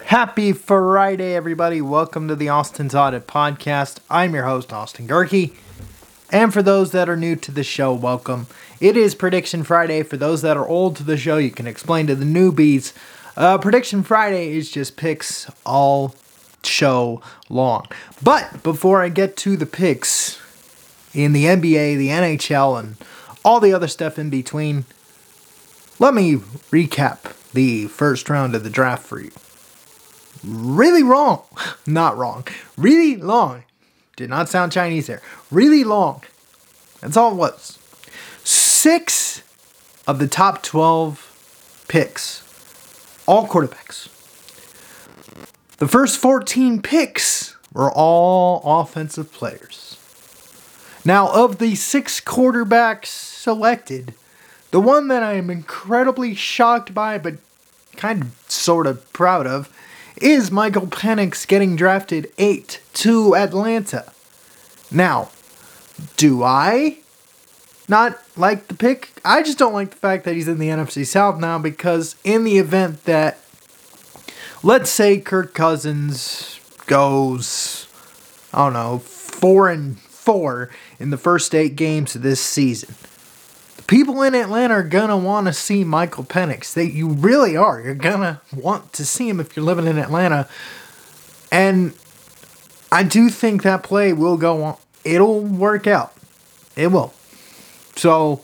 Happy Friday, everybody. Welcome to the Austin's Audit Podcast. I'm your host, Austin Gerke. And for those that are new to the show, welcome. It is Prediction Friday. For those that are old to the show, you can explain to the newbies. Prediction Friday is just picks all show long. But before I get to the picks in the NBA, the NHL, and all the other stuff in between, let me recap the first round of the draft for you. Really wrong. Not wrong. Really long. Did not sound Chinese there. Really long. That's all it was. 6 of the top 12 picks. All quarterbacks. The first 14 picks were all offensive players. Now, of the 6 quarterbacks selected, the one that I am incredibly shocked by, but kind of sort of proud of, is Michael Penix getting drafted 8 to Atlanta. Now, do I not like the pick? I just don't like the fact that he's in the NFC South now, because in the event that, let's say Kirk Cousins goes, 4-4 in the first 8 games of this season, people in Atlanta are going to want to see Michael Penix. You really are. You're going to want to see him if you're living in Atlanta. And I do think that play will go on. It'll work out. It will. So,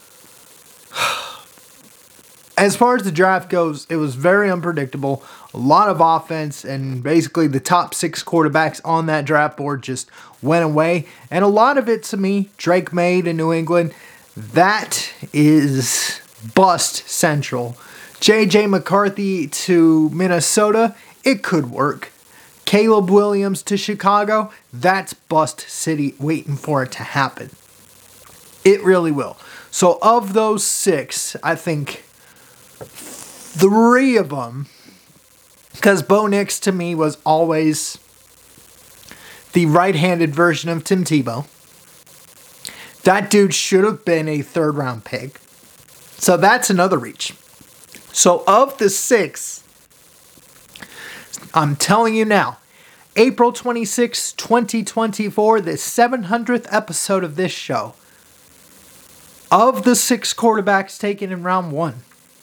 as far as the draft goes, it was very unpredictable. A lot of offense, and basically the top 6 quarterbacks on that draft board just went away. And a lot of it, to me, Drake May to New England, that is bust central. J.J. McCarthy to Minnesota, it could work. Caleb Williams to Chicago, that's bust city waiting for it to happen. It really will. So of those 6, I think 3 of them, because Bo Nix to me was always the right-handed version of Tim Tebow. That dude should have been a 3rd round pick. So that's another reach. So of the 6, I'm telling you now, April 26, 2024, the 700th episode of this show, of the 6 quarterbacks taken in round 1,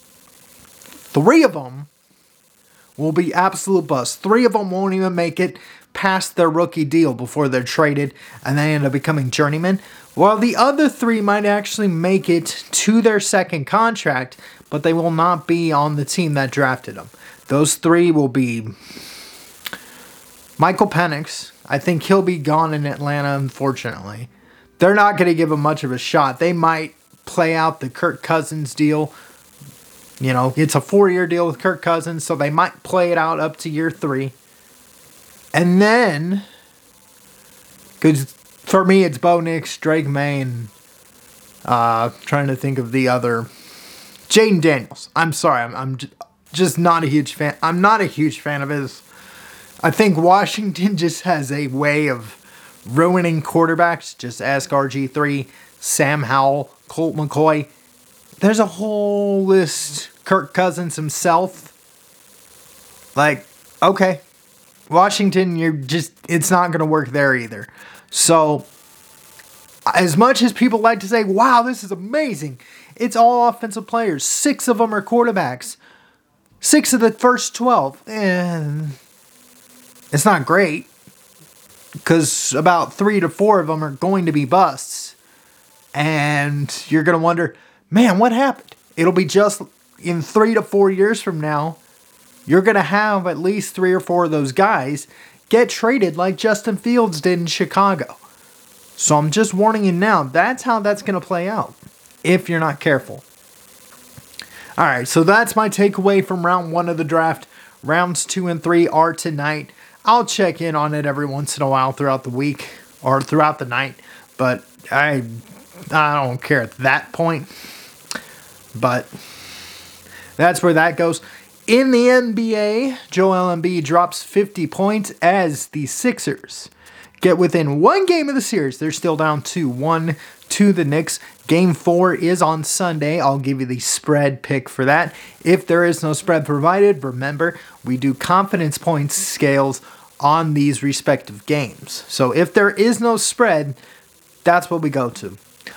3 of them will be absolute busts. 3 of them won't even make it past their rookie deal before they're traded and they end up becoming journeymen. While the other 3 might actually make it to their second contract, but they will not be on the team that drafted them. Those 3 will be Michael Penix. I think he'll be gone in Atlanta, unfortunately. They're not going to give him much of a shot. They might play out the Kirk Cousins deal. You know, it's a 4-year deal with Kirk Cousins, so they might play it out up to year 3. And then, because for me, it's Bo Nix, Drake May, and trying to think of the other, Jaden Daniels. I'm sorry, I'm just not a huge fan. I'm not a huge fan of his. I think Washington just has a way of ruining quarterbacks. Just ask RG3, Sam Howell, Colt McCoy. There's a whole list. Kirk Cousins himself. Like, okay. Washington, it's not going to work there either. So, as much as people like to say, wow, this is amazing, it's all offensive players. 6 of them are quarterbacks. 6 of the first 12. It's not great, because about 3 to 4 of them are going to be busts. And you're going to wonder, man, what happened? It'll be just in 3 to 4 years from now, you're going to have at least 3 or 4 of those guys get traded like Justin Fields did in Chicago. So I'm just warning you now, that's how that's going to play out if you're not careful. All right, so that's my takeaway from round 1 of the draft. Rounds 2 and 3 are tonight. I'll check in on it every once in a while throughout the week or throughout the night, but I don't care at that point. But that's where that goes. In the NBA, Joel Embiid drops 50 points as the Sixers get within 1 game of the series. They're still down 2-1 to the Knicks. Game 4 is on Sunday. I'll give you the spread pick for that. If there is no spread provided, remember, we do confidence points scales on these respective games. So if there is no spread, that's what we go to.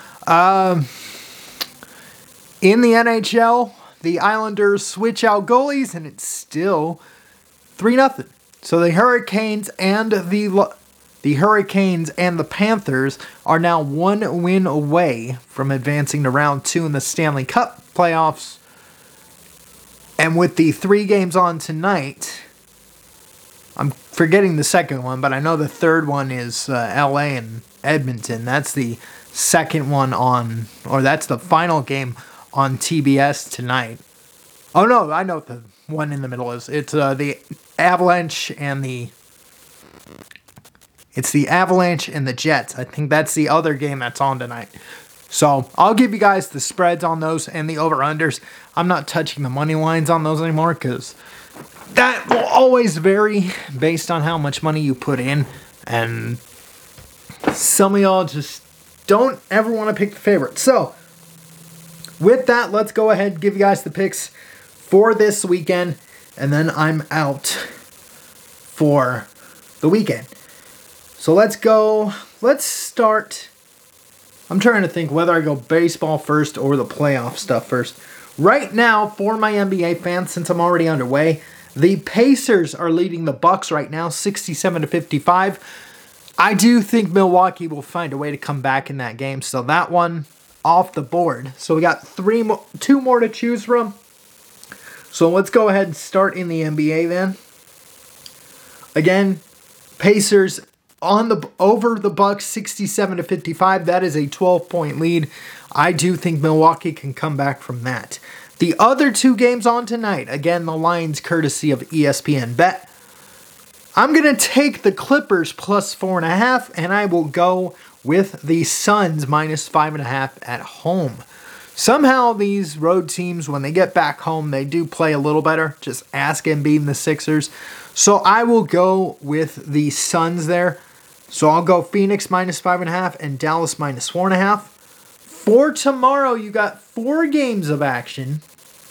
In the NHL, the Islanders switch out goalies, and it's still 3-0. So the Hurricanes and the Panthers are now 1 win away from advancing to round 2 in the Stanley Cup playoffs. And with the 3 games on tonight, I'm forgetting the second one, but I know the third one is LA and Edmonton. That's the second one that's the final game on TBS tonight. Oh no, I know what the one in the middle is. It's the Avalanche and the Jets. I think that's the other game that's on tonight. So I'll give you guys the spreads on those and the over-unders. I'm not touching the money lines on those anymore because that will always vary based on how much money you put in. And some of y'all just don't ever want to pick the favorite. So with that, let's go ahead and give you guys the picks for this weekend. And then I'm out for the weekend. So let's go. Let's start. I'm trying to think whether I go baseball first or the playoff stuff first. Right now, for my NBA fans, since I'm already underway, the Pacers are leading the Bucks right now, 67-55. I do think Milwaukee will find a way to come back in that game, so that one off the board. So we got 2 more to choose from. So let's go ahead and start in the NBA then. Again, Pacers over the Bucks, 67-55. That is a 12-point lead. I do think Milwaukee can come back from that. The other 2 games on tonight, again, the lines courtesy of ESPN Bet. I'm going to take the Clippers plus 4.5, and I will go with the Suns minus 5.5 at home. Somehow these road teams, when they get back home, they do play a little better. Just ask Embiid and the Sixers. So I will go with the Suns there. So I'll go Phoenix minus 5.5 and Dallas minus 4.5. For tomorrow, you got 4 games of action.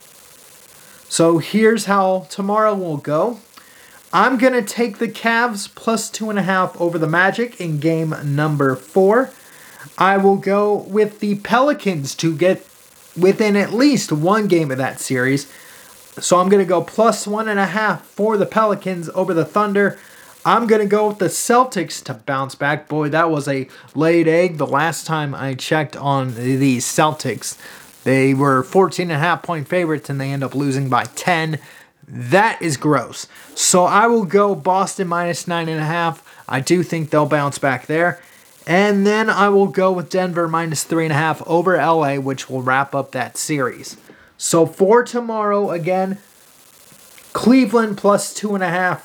So here's how tomorrow will go. I'm going to take the Cavs plus 2.5 over the Magic in game number 4. I will go with the Pelicans to get within at least 1 game of that series. So I'm going to go plus 1.5 for the Pelicans over the Thunder. I'm going to go with the Celtics to bounce back. Boy, that was a laid egg the last time I checked on the Celtics. They were 14.5-point favorites and they end up losing by 10. That is gross. So I will go Boston minus 9.5. I do think they'll bounce back there. And then I will go with Denver minus 3.5 over LA, which will wrap up that series. So for tomorrow, again, Cleveland plus 2.5.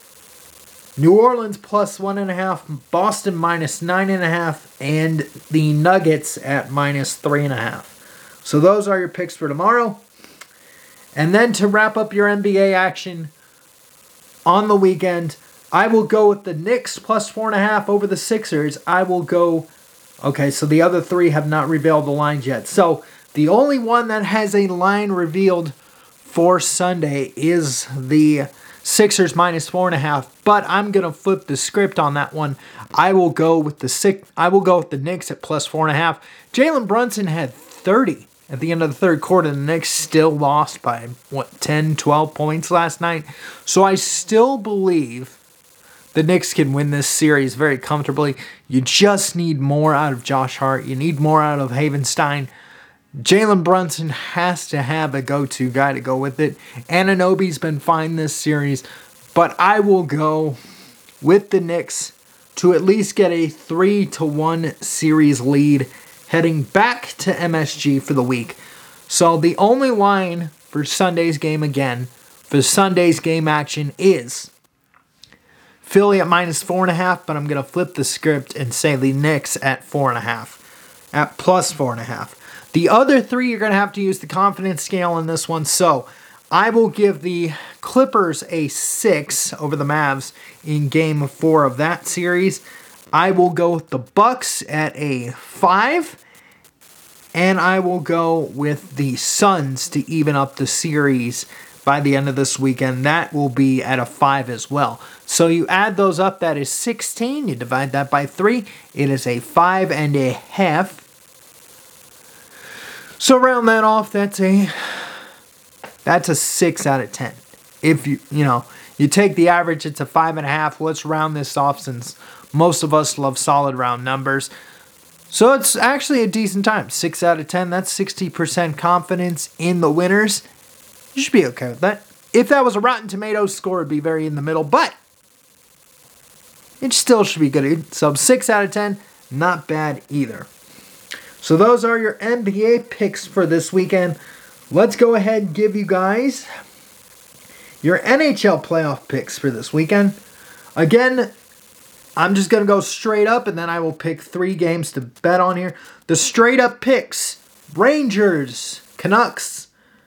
New Orleans plus 1.5, Boston minus 9.5, and the Nuggets at minus 3.5. So those are your picks for tomorrow. And then to wrap up your NBA action on the weekend, I will go with the Knicks plus 4.5 over the Sixers. I will go. Okay, so the other 3 have not revealed the lines yet. So the only one that has a line revealed for Sunday is the Sixers minus 4.5, but I'm gonna flip the script on that one. I will go with the Knicks at plus 4.5. Jalen Brunson had 30 at the end of the third quarter. The Knicks still lost by 10, 12 points last night. So I still believe the Knicks can win this series very comfortably. You just need more out of Josh Hart. You need more out of Havenstein. Jalen Brunson has to have a go-to guy to go with it. Anunoby's been fine this series, but I will go with the Knicks to at least get a 3-1 series lead heading back to MSG for the week. So the only line for Sunday's game again, for Sunday's game action is Philly at minus 4.5, but I'm going to flip the script and say the Knicks at 4.5, at plus 4.5. The other 3, you're going to have to use the confidence scale on this one. So I will give the Clippers a 6 over the Mavs in game 4 of that series. I will go with the Bucks at a 5. And I will go with the Suns to even up the series by the end of this weekend, that will be at a 5 as well. So you add those up, that is 16. You divide that by 3. It is a 5.5. So round that off, that's a 6 out of 10. If you take the average, it's a 5.5. Let's round this off since most of us love solid round numbers. So it's actually a decent time. 6 out of 10. That's 60% confidence in the winners. You should be okay with that. If that was a Rotten Tomatoes score, it'd be very in the middle, but it still should be good. So 6 out of 10, not bad either. So those are your NBA picks for this weekend. Let's go ahead and give you guys your NHL playoff picks for this weekend. Again, I'm just going to go straight up, and then I will pick 3 games to bet on here. The straight up picks: Rangers, Canucks,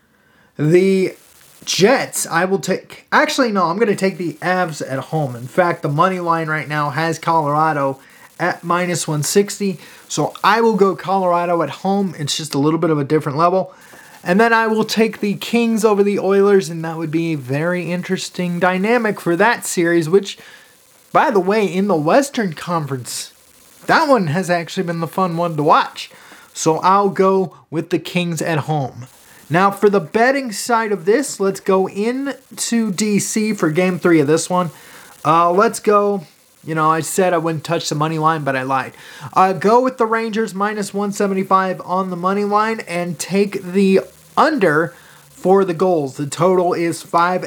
the Jets. I will take... Actually, no, I'm going to take the Avs at home. In fact, the money line right now has Colorado at minus 160. So I will go Colorado at home. It's just a little bit of a different level. And then I will take the Kings over the Oilers, and that would be a very interesting dynamic for that series, which, by the way, in the Western Conference, that one has actually been the fun one to watch. So I'll go with the Kings at home. Now, for the betting side of this, let's go into DC for Game 3 of this one. Let's go. I said I wouldn't touch the money line, but I lied. Go with the Rangers minus 175 on the money line and take the under for the goals. The total is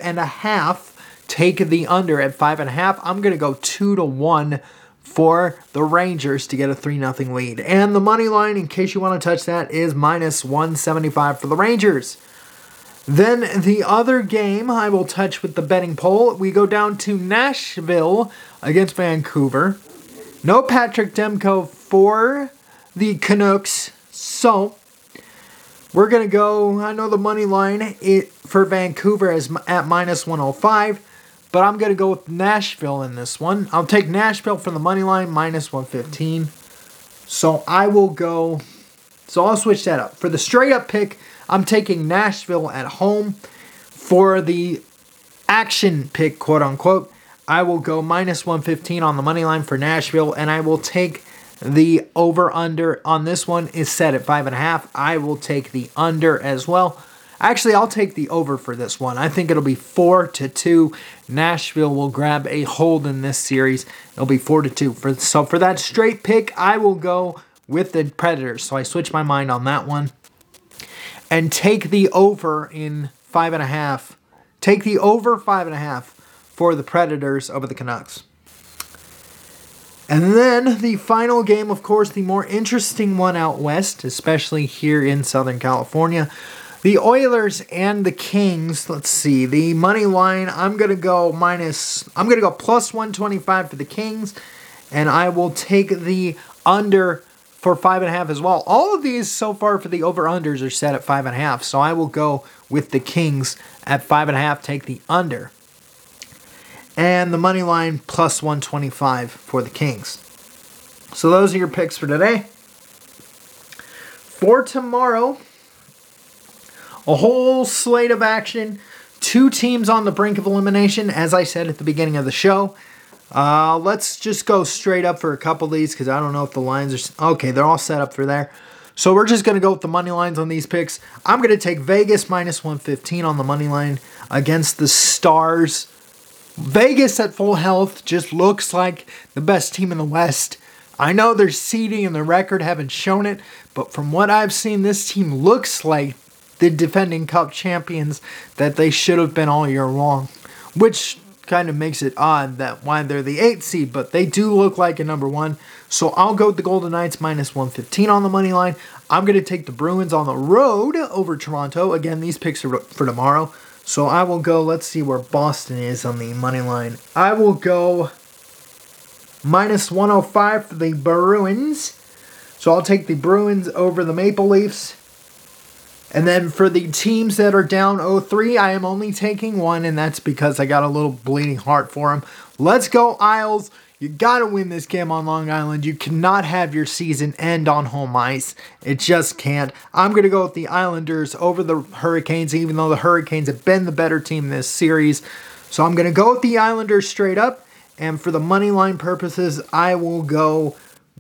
5.5. Take the under at 5.5. I'm going to go 2-1 for the Rangers to get a 3-0 lead. And the money line, in case you want to touch that, is minus 175 for the Rangers. Then the other game I will touch with the betting poll. We go down to Nashville against Vancouver. No Patrick Demko for the Canucks. So we're going to go, I know the money line for Vancouver is at minus 105. But I'm going to go with Nashville in this one. I'll take Nashville for the money line, minus 115. So I will go... So I'll switch that up. For the straight-up pick, I'm taking Nashville at home. For the action pick, quote-unquote, I will go minus 115 on the money line for Nashville. And I will take the over-under on this one is set at 5.5. I will take the under as well. Actually, I'll take the over for this one. I think it'll be 4-2. Nashville will grab a hold in this series. It'll be 4-2. So for that straight pick, I will go with the Predators. So I switch my mind on that one. And take the over in 5.5. Take the over 5.5 for the Predators over the Canucks. And then the final game, of course, the more interesting one out west, especially here in Southern California. The Oilers and the Kings. Let's see. The money line, I'm going to go plus 125 for the Kings. And I will take the under for 5.5 as well. All of these so far for the over-unders are set at 5.5. So I will go with the Kings at 5.5. Take the under. And the money line plus 125 for the Kings. So those are your picks for today. For tomorrow, a whole slate of action. 2 teams on the brink of elimination, as I said at the beginning of the show. Let's just go straight up for a couple of these because I don't know if the lines are... Okay, they're all set up for there. So we're just going to go with the money lines on these picks. I'm going to take Vegas minus 115 on the money line against the Stars. Vegas at full health just looks like the best team in the West. I know their seeding and their record haven't shown it, but from what I've seen, this team looks like the defending Cup champions that they should have been all year long, which kind of makes it odd that why they're the 8th seed, but they do look like a number 1. So I'll go with the Golden Knights minus 115 on the money line. I'm going to take the Bruins on the road over Toronto. Again, these picks are for tomorrow. So I will go, let's see where Boston is on the money line. I will go minus 105 for the Bruins. So I'll take the Bruins over the Maple Leafs. And then for the teams that are down 0-3, I am only taking one, and that's because I got a little bleeding heart for them. Let's go, Isles. You got to win this game on Long Island. You cannot have your season end on home ice. It just can't. I'm going to go with the Islanders over the Hurricanes, even though the Hurricanes have been the better team this series. So I'm going to go with the Islanders straight up. And for the money line purposes, I will go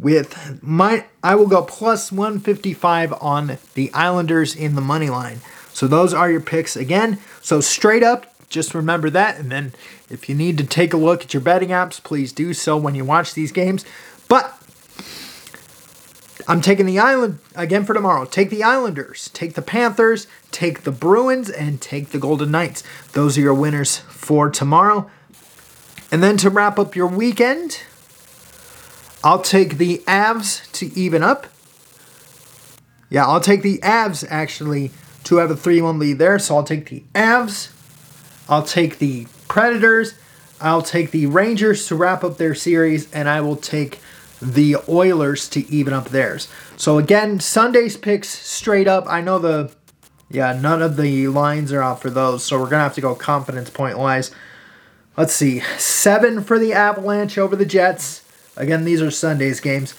plus 155 on the Islanders in the money line. So those are your picks again. So straight up, just remember that. And then if you need to take a look at your betting apps, please do so when you watch these games. But I'm taking the Island again for tomorrow. Take the Islanders, take the Panthers, take the Bruins, and take the Golden Knights. Those are your winners for tomorrow. And then to wrap up your weekend, I'll take the Avs to even up. Yeah, I'll take the Avs actually to have a 3-1 lead there. So I'll take the Avs. I'll take the Predators. I'll take the Rangers to wrap up their series. And I will take the Oilers to even up theirs. So again, Sunday's picks straight up. I know none of the lines are out for those. So we're going to have to go confidence point wise. Let's see. 7 for the Avalanche over the Jets. Again, these are Sunday's games.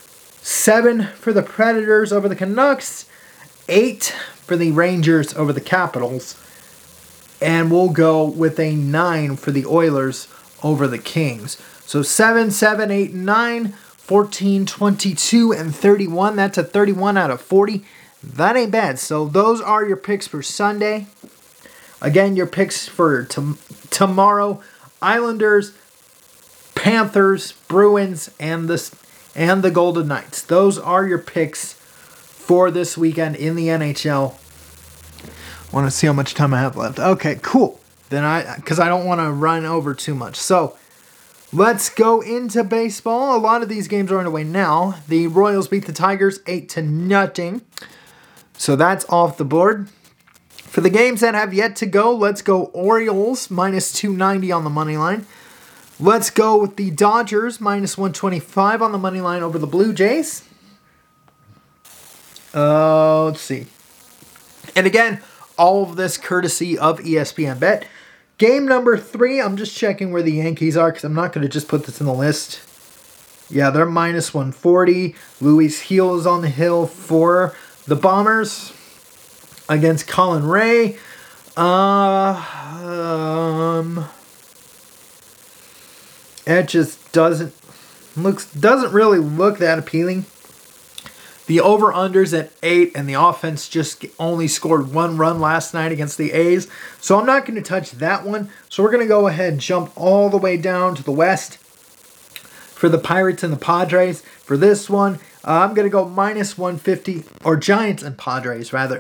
7 for the Predators over the Canucks. 8 for the Rangers over the Capitals. And we'll go with a 9 for the Oilers over the Kings. So 7, 7, 8, 9, 14, 22, and 31. That's a 31 out of 40. That ain't bad. So those are your picks for Sunday. Again, your picks for tomorrow. Islanders, Panthers, Bruins, and the Golden Knights. Those are your picks for this weekend in the NHL. Want to see how much time I have left. Okay, cool. Because I don't want to run over too much. So let's go into baseball. A lot of these games are underway now. The Royals beat the Tigers 8-0. So that's off the board. For the games that have yet to go, let's go Orioles minus 290 on the money line. Let's go with the Dodgers minus 125 on the money line over the Blue Jays. Let's see. And again, all of this courtesy of ESPN Bet. Game number 3, I'm just checking where the Yankees are because I'm not going to just put this in the list. Yeah, they're minus 140. Luis Gil is on the hill for the Bombers against Colin Ray. It just doesn't really look that appealing. The over-under's at 8, and the offense just only scored 1 run last night against the A's. So I'm not going to touch that one. So we're going to go ahead and jump all the way down to the West for the Pirates and the Padres. For this one, I'm going to go minus 150, or Giants and Pirates rather.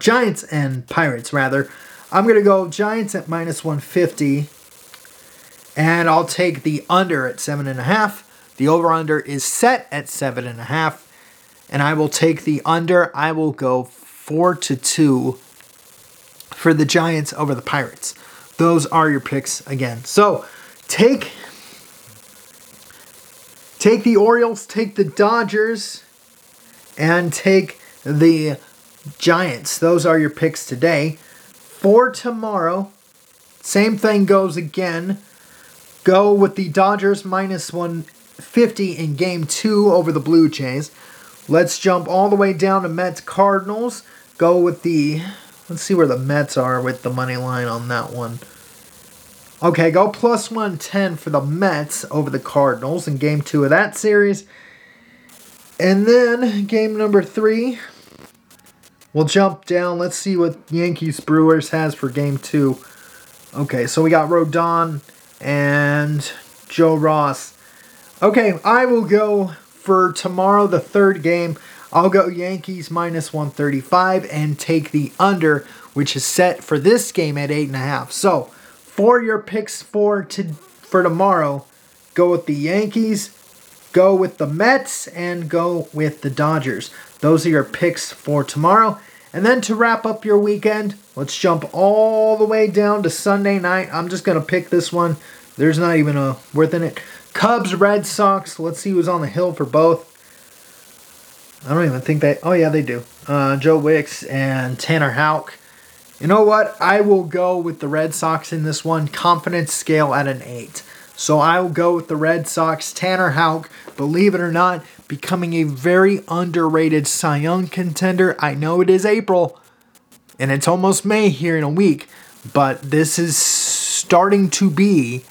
I'm going to go Giants at minus 150, and I'll take the under at 7.5. The over-under is set at 7.5. And I will take the under. I will go 4-2 for the Giants over the Pirates. Those are your picks again. So take the Orioles, take the Dodgers, and take the Giants. Those are your picks today. For tomorrow, same thing goes again. Go with the Dodgers minus 150 in Game 2 over the Blue Jays. Let's jump all the way down to Mets Cardinals. Go with let's see where the Mets are with the money line on that one. Okay, go plus 110 for the Mets over the Cardinals in Game 2 of that series. And then Game number 3, we'll jump down. Let's see what Yankees Brewers has for Game 2. Okay, so we got Rodon and Joe Ross. Okay, I will go for tomorrow, the third game. I'll go Yankees minus 135 and take the under, which is set for this game at 8.5. So, for your picks for tomorrow, go with the Yankees, go with the Mets, and go with the Dodgers. Those are your picks for tomorrow. And then to wrap up your weekend, let's jump all the way down to Sunday night. I'm just going to pick this one. There's not even a worth in it. Cubs, Red Sox. Let's see who's on the hill for both. I don't even think they... Oh, yeah, they do. Joe Wicks and Tanner Houck. You know what? I will go with the Red Sox in this one. Confidence scale at an 8. So I will go with the Red Sox. Tanner Houck, believe it or not, becoming a very underrated Cy Young contender. I know it is April, and it's almost May here in a week, but this is starting to be...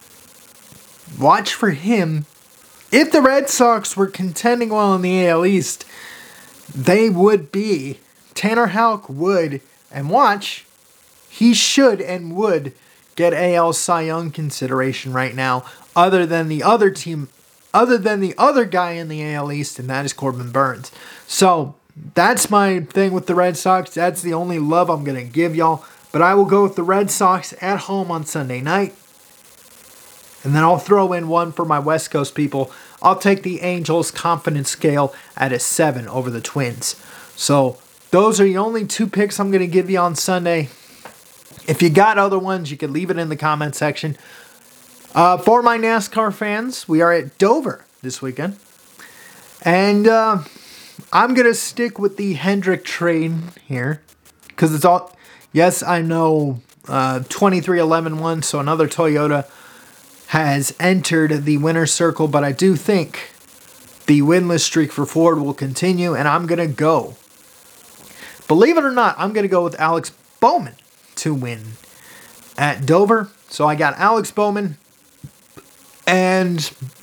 Watch for him. If the Red Sox were contending well in the AL East, they would be. Tanner Houck would, and watch, he should and would get AL Cy Young consideration right now, other than the other guy in the AL East, and that is Corbin Burnes. So, that's my thing with the Red Sox. That's the only love I'm going to give y'all. But I will go with the Red Sox at home on Sunday night. And then I'll throw in one for my West Coast people. I'll take the Angels confidence scale at a 7 over the Twins. So, those are the only 2 picks I'm going to give you on Sunday. If you got other ones, you can leave it in the comment section. For my NASCAR fans, we are at Dover this weekend. And I'm going to stick with the Hendrick train here. Because it's all... Yes, I know 23-11-1, so another Toyota has entered the winner's circle. But I do think the winless streak for Ford will continue. And I'm going to go... Believe it or not, I'm going to go with Alex Bowman to win at Dover. So I got Alex Bowman. And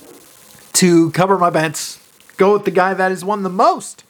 to cover my bets, go with the guy that has won the most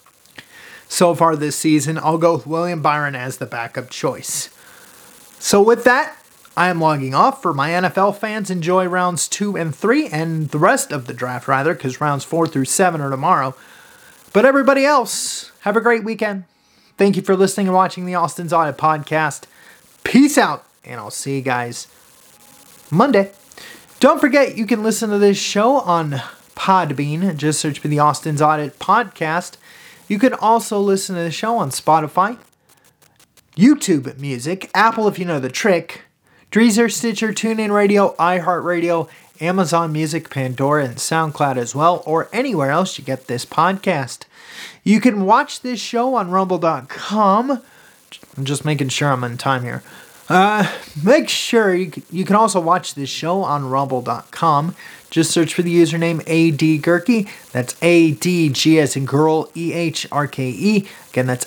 so far this season. I'll go with William Byron as the backup choice. So with that, I am logging off. For my NFL fans, enjoy rounds 2 and 3 and the rest of the draft, rather, because rounds 4 through 7 are tomorrow. But everybody else, have a great weekend. Thank you for listening and watching the Austin's Audit Podcast. Peace out, and I'll see you guys Monday. Don't forget, you can listen to this show on Podbean. Just search for the Austin's Audit Podcast. You can also listen to the show on Spotify, YouTube Music, Apple if you know the trick, Deezer, Stitcher, TuneIn Radio, iHeartRadio, Amazon Music, Pandora, and SoundCloud as well, or anywhere else you get this podcast. You can watch this show on Rumble.com. I'm just making sure I'm on time here. Make sure you can also watch this show on Rumble.com. Just search for the username ADGurkey. That's ADG as in girl, EHRKE. Again, that's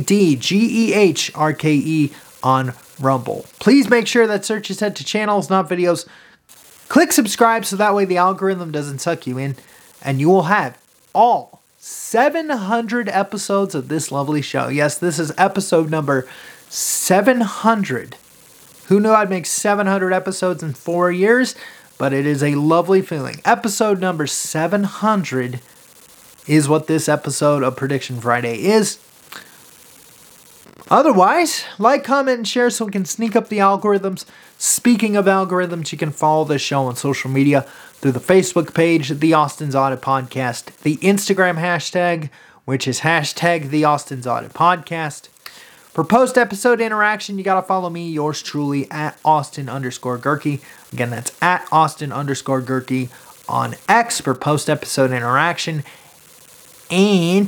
ADGEHRKE on Rumble. Please make sure that search is set to channels, not videos. Click subscribe so that way the algorithm doesn't suck you in. And you will have all 700 episodes of this lovely show. Yes, this is episode number 700. Who knew I'd make 700 episodes in 4 years? But it is a lovely feeling. Episode number 700 is what this episode of Prediction Friday is. Otherwise, like, comment, and share so we can sneak up the algorithms. Speaking of algorithms, you can follow this show on social media through the Facebook page, The Austin's Audit Podcast, the Instagram hashtag, which is hashtag The Austin's Audit Podcast. For post-episode interaction, you got to follow me, yours truly, at Austin_Gurkey. Again, that's at Austin_Gurkey on X for post-episode interaction. And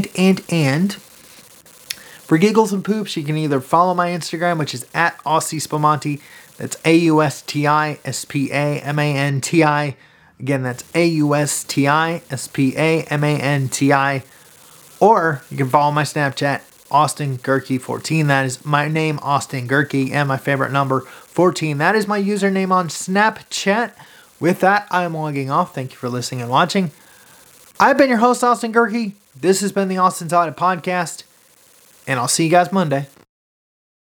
for giggles and poops, you can either follow my Instagram, which is at Aussie Spamanti. That's AUSTISPAMANTI. Again, that's AUSTISPAMANTI. Or you can follow my Snapchat, Austin Gurkey 14. That is my name, Austin Gurkey, and my favorite number, 14. That is my username on Snapchat. With that, I am logging off. Thank you for listening and watching. I've been your host, Austin Gurkey. This has been the Austin's Audit Podcast, and I'll see you guys Monday.